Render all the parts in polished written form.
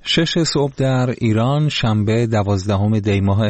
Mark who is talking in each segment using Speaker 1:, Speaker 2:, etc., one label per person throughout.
Speaker 1: 6 صبح در ایران، شنبه 12 دی ماه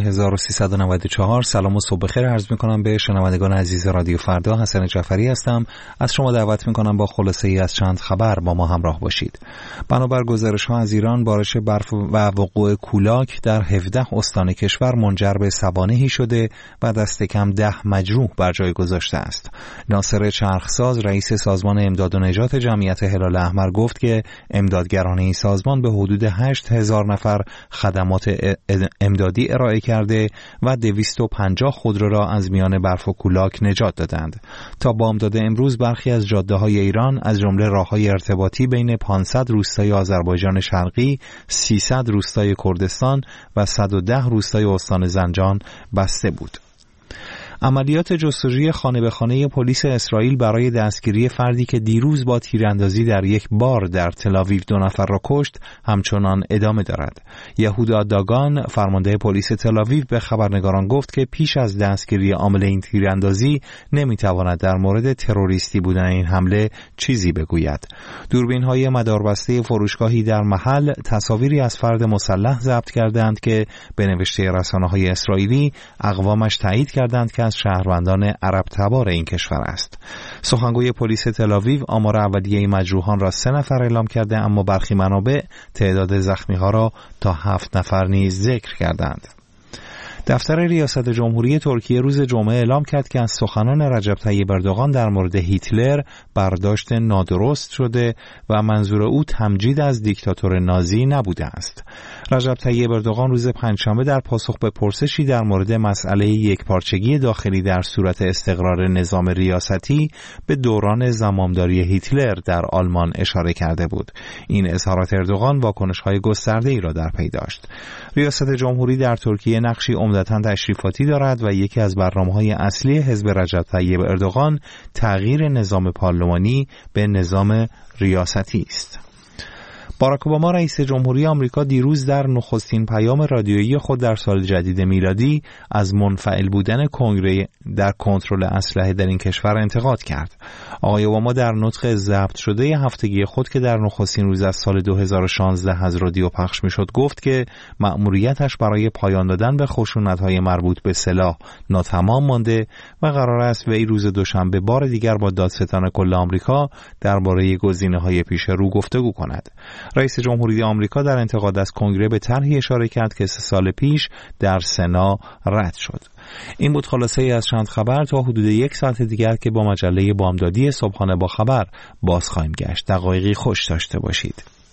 Speaker 1: 1394. سلام و صبح بخیر عرض می‌کنم به شنوندگان عزیز رادیو فردا. حسن جعفری هستم. از شما دعوت می‌کنم با خلاصه‌ای از چند خبر با ما همراه باشید. بنابر گزارش‌ها از ایران، بارش برف و وقوع کولاک در 17 استان کشور منجر به سوانحی شده و دست کم 10 مجروح بر جای گذاشته است. ناصر چرخساز، رئیس سازمان امداد و نجات جمعیت هلال احمر گفت که امدادگران این سازمان به حدود 8,000 نفر خدمات امدادی ارائه کرده و 250 خودرو را از میان برف و کولاک نجات دادند. تا بامداد امروز برخی از جاده‌های ایران از جمله راه‌های ارتباطی بین 500 روستای آذربایجان شرقی، 300 روستای کردستان و 110 روستای استان زنجان بسته بود. عملیات جستجوی خانه به خانه پلیس اسرائیل برای دستگیری فردی که دیروز با تیراندازی در یک بار در تل‌آویو 2 نفر را کشت همچنان ادامه دارد. یهودا داگان، فرمانده پلیس تل‌آویو، به خبرنگاران گفت که پیش از دستگیری عامل این تیراندازی نمیتواند در مورد تروریستی بودن این حمله چیزی بگوید. دوربین‌های مداربسته فروشگاهی در محل تصاویری از فرد مسلح ضبط کردند که به نوشته رسانه‌های اسرائیلی اقوامش تایید کردند که از شهروندان عرب تبار این کشور است. سخنگوی پلیس تل‌آویو آمار اولیه مجروحان را 3 نفر اعلام کرده، اما برخی منابع تعداد زخمی‌ها را تا 7 نفر نیز ذکر کردند. دفتر ریاست جمهوری ترکیه روز جمعه اعلام کرد که از سخنان رجب طیب اردوغان در مورد هیتلر برداشت نادرست شده و منظور او تمجید از دیکتاتور نازی نبوده است. رجب طیب اردوغان روز پنجشنبه در پاسخ به پرسشی در مورد مسئله یکپارچگی داخلی در صورت استقرار نظام ریاستی به دوران زمامداری هیتلر در آلمان اشاره کرده بود. این اظهارات اردوغان واکنش‌های گسترده‌ای را در پی داشت. ریاست جمهوری در ترکیه نقشی عمدتاً تشریفاتی دارد و یکی از برنامه‌های اصلی حزب رجب طیب اردوغان تغییر نظام پارلمانی به نظام ریاستی است. باراک اوباما رئیس جمهوری آمریکا دیروز در نخستین پیام رادیویی خود در سال جدید میلادی از منفعل بودن کنگره در کنترل اسلحه در این کشور انتقاد کرد. آقای اوباما در نطق ضبط شده هفتگی خود که در نخستین روز از سال 2016 از رادیو پخش میشد گفت که مأموریتش برای پایان دادن به خشونت‌های مربوط به سلاح ناتمام مانده و قرار است وی روز دوشنبه بار دیگر با دادستان کل آمریکا درباره گزینه‌های پیش رو گفتگو کند. رئیس جمهوری آمریکا در انتقاد از کنگره به طرحی اشاره کرد که 3 سال پیش در سنا رد شد. این بود خلاصه ای از چند خبر. تا حدود 1 ساعت دیگر که با مجله بامدادی صبحانه با خبر باز خواهیم گشت. دقایقی خوش داشته باشید.